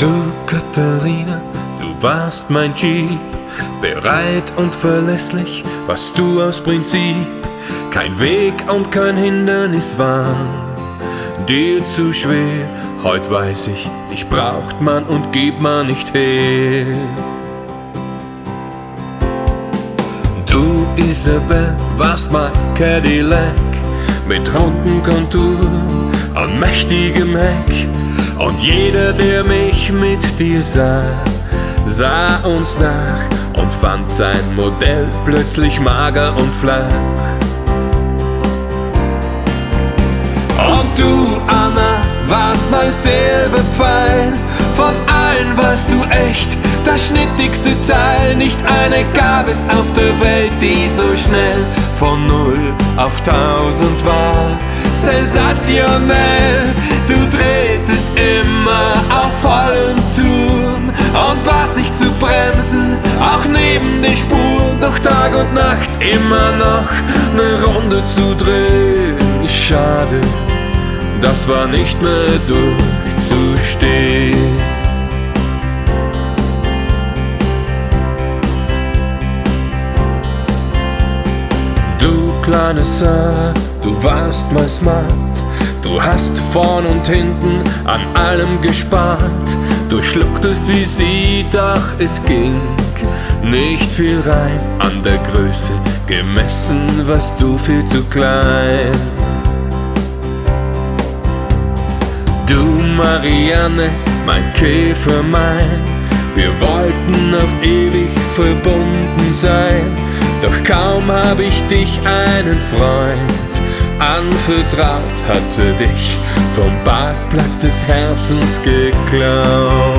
Du Katharina, du warst mein Jeep, bereit und verlässlich, warst du aus Prinzip. Kein Weg und kein Hindernis war dir zu schwer. Heut weiß ich, dich braucht man und gibt man nicht her. Du Isabel, warst mein Cadillac mit runden Konturen und mächtigem Heck. Und jeder, der mich mit dir sah, sah uns nach und fand sein Modell plötzlich mager und flach. Und du, Anna, warst mein Silberpfeil. Von allen warst du echt das schnittigste Teil. Nicht eine gab es auf der Welt, die so schnell von 0 auf 1000 war. Sensationell, du drehtest immer auf vollen Touren und warst nicht zu bremsen, auch neben den Spuren. Doch Tag und Nacht immer noch ne Runde zu drehen. Schade, das war nicht mehr durchzustehen. Du kleine Sarah, du warst mein Smart. Du hast vorn und hinten an allem gespart. Du schlucktest wie sie, doch es ging nicht viel rein. An der Größe gemessen warst du viel zu klein. Du Marianne, mein Käfermein, wir wollten auf ewig verbunden sein. Doch kaum hab ich dich einen Freund anvertraut, hatte dich vom Parkplatz des Herzens geklaut.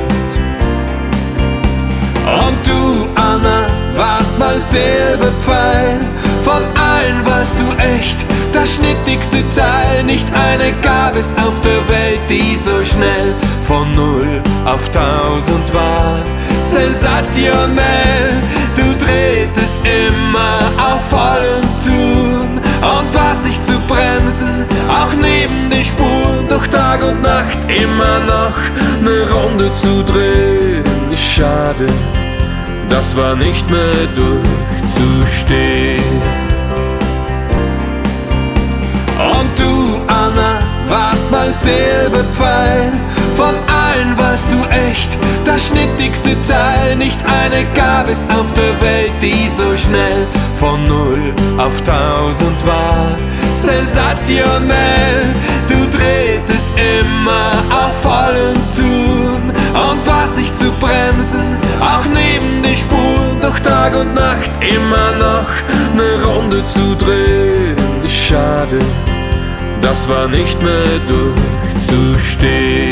Und du, Anna, warst mein Silberpfeil. Von allen warst du echt das schnittigste Teil. Nicht eine gab es auf der Welt, die so schnell von 0 auf 1000 war. Sensationell, du drehtest immer auf vollen Touren und warst nicht zu bremsen, auch neben den Spuren. Doch Tag und Nacht immer noch ne Runde zu drehen. Schade, das war nicht mehr durchzustehen. Und du, Anna, warst mein Silberpfeil. Von allen warst du echt das schnittigste Teil. Nicht eine gab es auf der Welt, die so schnell von 0 auf 1000 war. Sensationell, du drehtest immer auf vollen Touren und warst nicht zu bremsen, auch neben den Spuren. Doch Tag und Nacht immer noch ne Runde zu drehen. Schade, das war nicht mehr durchzustehen.